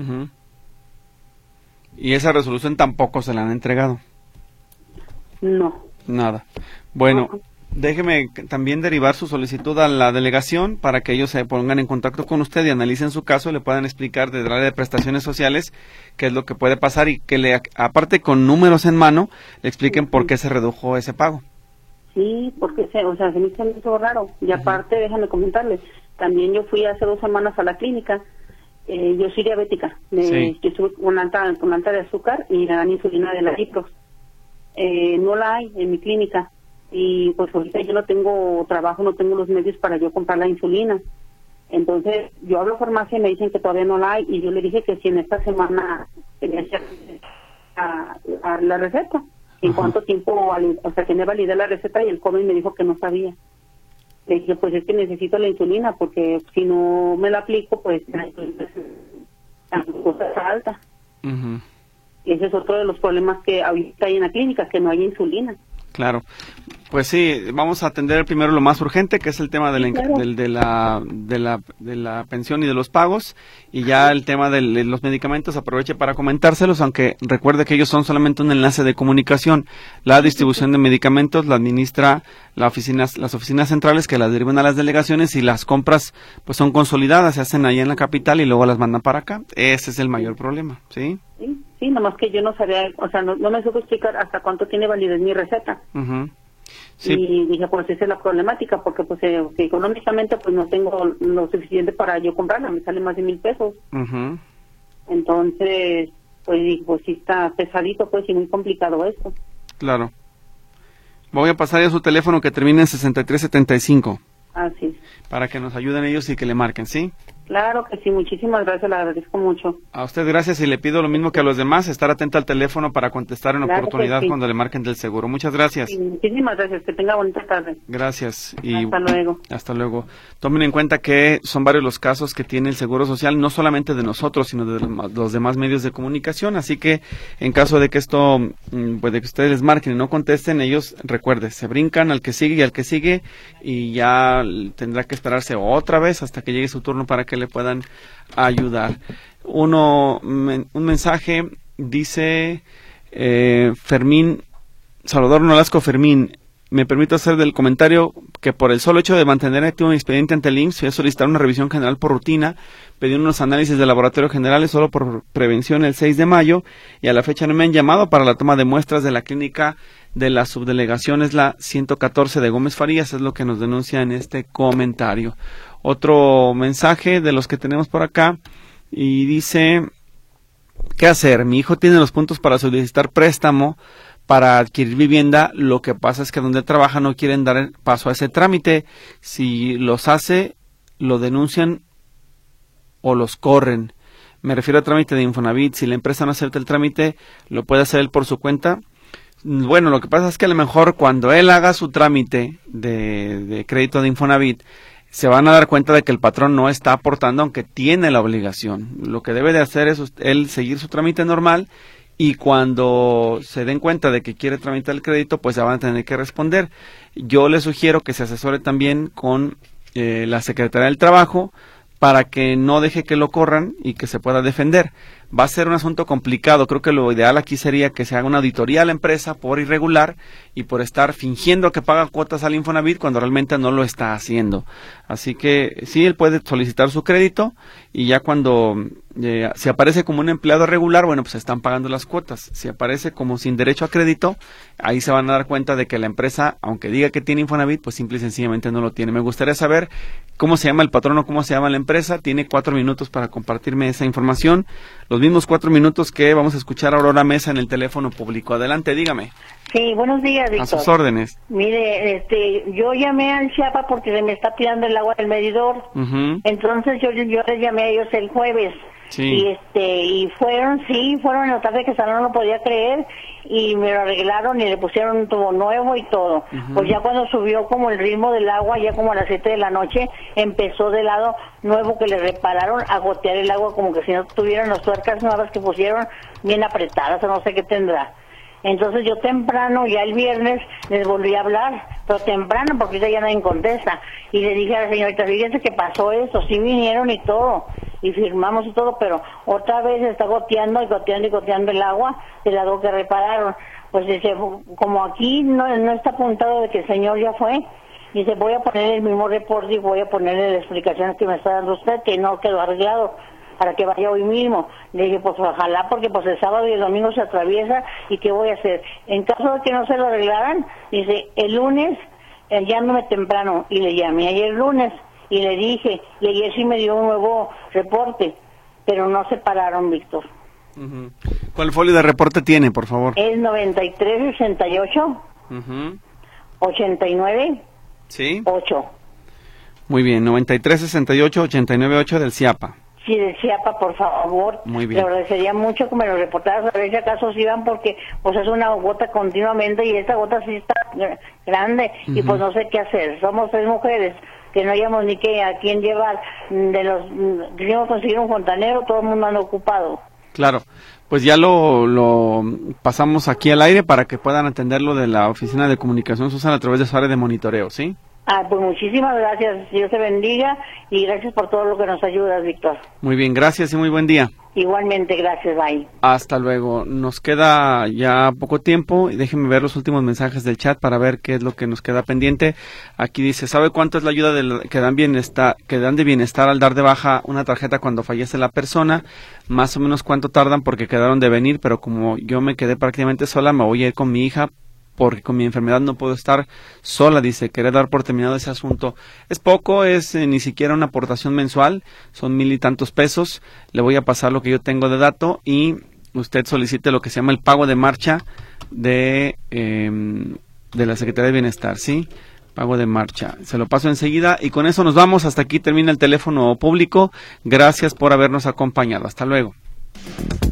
¿Y esa resolución tampoco se la han entregado? No. Nada. Bueno, déjeme también derivar su solicitud a la delegación para que ellos se pongan en contacto con usted y analicen su caso, le puedan explicar desde el área de prestaciones sociales qué es lo que puede pasar, y que le, aparte con números en mano, le expliquen por qué se redujo ese pago. Sí, porque se me hizo raro. Y aparte, déjame comentarles, también yo fui hace 2 semanas a la clínica. Yo soy diabética, yo estuve con alta de azúcar y me dan insulina de la Lipros. No la hay en mi clínica, y pues ahorita yo no tengo trabajo, no tengo los medios para yo comprar la insulina. Entonces yo hablo a farmacia y me dicen que todavía no la hay, y yo le dije que si en esta semana tenía que hacer la receta, en cuánto tiempo, o sea, que me validé la receta, y el joven me dijo que no sabía. Le dije, pues es que necesito la insulina, porque si no me la aplico, pues la glucosa está alta. Y ese es otro de los problemas que ahorita hay en la clínica, que no hay insulina. Claro. Pues sí, vamos a atender primero lo más urgente, que es el tema de la pensión y de los pagos, y ya el tema de los medicamentos aproveche para comentárselos, aunque recuerde que ellos son solamente un enlace de comunicación. La distribución de medicamentos la administra las oficinas centrales, que las derivan a las delegaciones, y las compras pues son consolidadas, se hacen ahí en la capital y luego las mandan para acá. Ese es el mayor problema, ¿sí? Sí, nomás que yo no sabía, o sea, no me supo explicar hasta cuánto tiene validez mi receta. Sí. Y dije, pues esa es la problemática, porque pues económicamente pues no tengo lo suficiente para yo comprarla, me sale más de 1,000 pesos. Entonces, pues sí está pesadito, pues, y muy complicado esto. Claro. Voy a pasar ya su teléfono que termina en 6375. Así. Para que nos ayuden ellos y que le marquen, ¿sí? Claro que sí, muchísimas gracias, le agradezco mucho. A usted gracias, y le pido lo mismo que a los demás, estar atenta al teléfono para contestar en oportunidad cuando le marquen del seguro. Muchas gracias. Sí, muchísimas gracias, que tenga bonita tarde. Gracias. Y hasta luego. Hasta luego. Tomen en cuenta que son varios los casos que tiene el Seguro Social, no solamente de nosotros, sino de los demás medios de comunicación, así que en caso de que esto, pues de que ustedes les marquen y no contesten, ellos, recuerde, se brincan al que sigue y al que sigue, y ya tendrá que esperarse otra vez hasta que llegue su turno para que le puedan ayudar. Un mensaje dice Fermín, Salvador Nolasco Fermín: me permito hacer del comentario que por el solo hecho de mantener activo un expediente ante el IMSS, fui a solicitar una revisión general por rutina, pedí unos análisis de laboratorio generales solo por prevención el 6 de mayo, y a la fecha no me han llamado para la toma de muestras de la clínica de la subdelegación, es la 114 de Gómez Farías, es lo que nos denuncia en este comentario. Otro mensaje de los que tenemos por acá, y dice ¿qué hacer? Mi hijo tiene los puntos para solicitar préstamo para adquirir vivienda, lo que pasa es que donde trabaja no quieren dar paso a ese trámite. Si los hace, lo denuncian o los corren. Me refiero a trámite de Infonavit. Si la empresa no acepta el trámite, lo puede hacer él por su cuenta. Bueno, lo que pasa es que a lo mejor cuando él haga su trámite de crédito de Infonavit, se van a dar cuenta de que el patrón no está aportando, aunque tiene la obligación. Lo que debe de hacer es él seguir su trámite normal, y cuando se den cuenta de que quiere tramitar el crédito, pues ya van a tener que responder. Yo le sugiero que se asesore también con la Secretaría del Trabajo para que no deje que lo corran y que se pueda defender. Va a ser un asunto complicado. Creo que lo ideal aquí sería que se haga una auditoría a la empresa por irregular y por estar fingiendo que paga cuotas al Infonavit cuando realmente no lo está haciendo. Así que sí, él puede solicitar su crédito, y ya cuando si aparece como un empleado regular, bueno, pues están pagando las cuotas. Si aparece como sin derecho a crédito, ahí se van a dar cuenta de que la empresa, aunque diga que tiene Infonavit, pues simple y sencillamente no lo tiene. Me gustaría saber cómo se llama el patrón o cómo se llama la empresa. Tiene 4 minutos para compartirme esa información. Los mismos 4 minutos que vamos a escuchar a Aurora Mesa en el teléfono público. Adelante, dígame. Sí, buenos días, Víctor. A sus órdenes. Mire, yo llamé al Chiapa porque se me está tirando el agua del medidor. Entonces yo les llamé a ellos el jueves. Sí. Y fueron en la tarde, que no lo podía creer, y me lo arreglaron y le pusieron un tubo nuevo y todo. Pues ya cuando subió como el ritmo del agua, ya como a las 7 de la noche, empezó del lado nuevo que le repararon a gotear el agua, como que si no tuvieran las tuercas nuevas que pusieron bien apretadas, o no sé qué tendrá. Entonces yo temprano, ya el viernes, les volví a hablar, pero temprano, porque ya nadie contesta, y le dije a la señorita, fíjense que pasó esto, sí vinieron y todo, y firmamos y todo, pero otra vez está goteando y goteando y goteando el agua del lado que repararon. Pues dice, como aquí no está apuntado de que el señor ya fue, dice, voy a poner el mismo reporte y voy a ponerle las explicaciones que me está dando usted, que no quedó arreglado, para que vaya hoy mismo. Le dije, pues ojalá, porque pues el sábado y el domingo se atraviesa, y ¿qué voy a hacer? En caso de que no se lo arreglaran, dice, el lunes llámeme temprano, y le llamé ayer lunes y le dije, y ayer sí me dio un nuevo reporte, pero no se pararon, Víctor. ¿Cuál folio de reporte tiene, por favor? Es 9368 89 ¿Sí? 8. Muy bien, 9368 898 del CIAPA. Sí, del CIAPA, por favor. Muy bien. Le agradecería mucho que me lo reportaras, a ver si acaso sí van, porque pues es una gota continuamente, y esta gota sí está grande, y pues no sé qué hacer. Somos 3 mujeres que no hayamos ni a quién llevar. Queríamos conseguir un fontanero, todo el mundo anda ocupado. Claro, pues ya lo pasamos aquí al aire para que puedan atenderlo de la Oficina de Comunicación Social a través de su área de monitoreo, ¿sí? Pues muchísimas gracias, Dios te bendiga, y gracias por todo lo que nos ayudas, Víctor. Muy bien, gracias y muy buen día. Igualmente, gracias, bye. Hasta luego. Nos queda ya poco tiempo y déjenme ver los últimos mensajes del chat para ver qué es lo que nos queda pendiente. Aquí dice, ¿sabe cuánto es la ayuda que dan de bienestar al dar de baja una tarjeta cuando fallece la persona? Más o menos cuánto tardan, porque quedaron de venir, pero como yo me quedé prácticamente sola, me voy a ir con mi hija, porque con mi enfermedad no puedo estar sola. Dice, quería dar por terminado ese asunto. Es poco, es ni siquiera una aportación mensual, son 1,000 y tantos pesos. Le voy a pasar lo que yo tengo de dato, y usted solicite lo que se llama el pago de marcha de la Secretaría de Bienestar, ¿sí? Pago de marcha. Se lo paso enseguida, y con eso nos vamos. Hasta aquí termina el teléfono público. Gracias por habernos acompañado. Hasta luego.